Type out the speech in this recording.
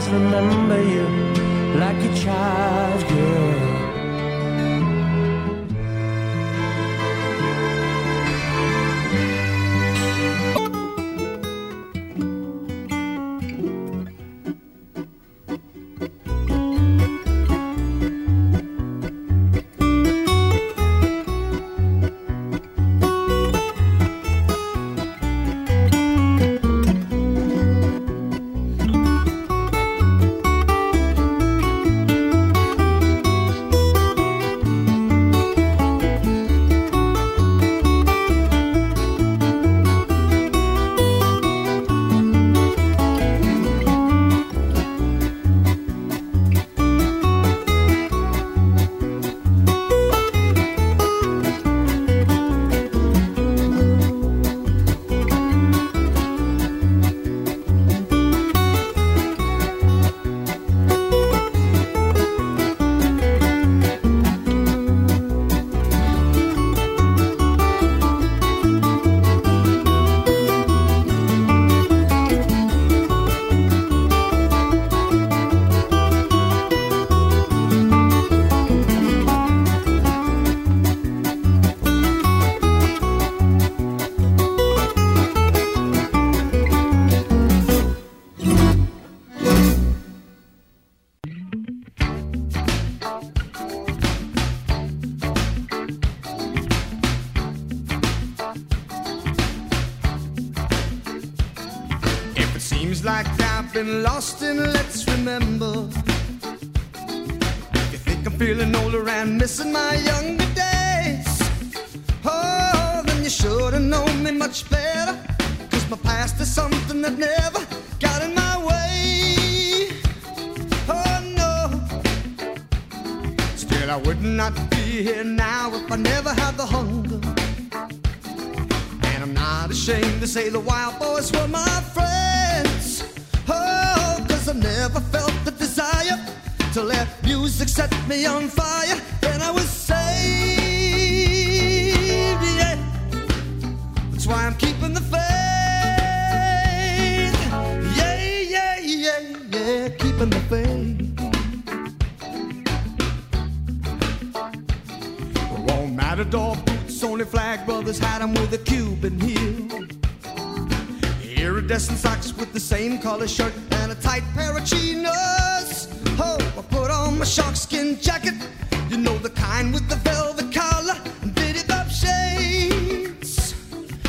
just remember you like a child, girl. Lost in let's remember. You think I'm feeling older and missing my younger days? Oh, then you should have known me much better, 'cause my past is something that never got in my way. Oh no, still I would not be here now if I never had the hunger. And I'm not ashamed to say the Wild Boys were my friends. Oh, 'cause I never felt the desire to let music set me on fire. Then I was saved, yeah. That's why I'm keeping the faith. Yeah, yeah, yeah, yeah, keeping the faith. All Matador boots, only Flag Brothers had them with a Cuban heel. Iridescent socks with the same color shirt and a tight pair of chinos. Oh, I put on my sharkskin jacket, you know, the kind with the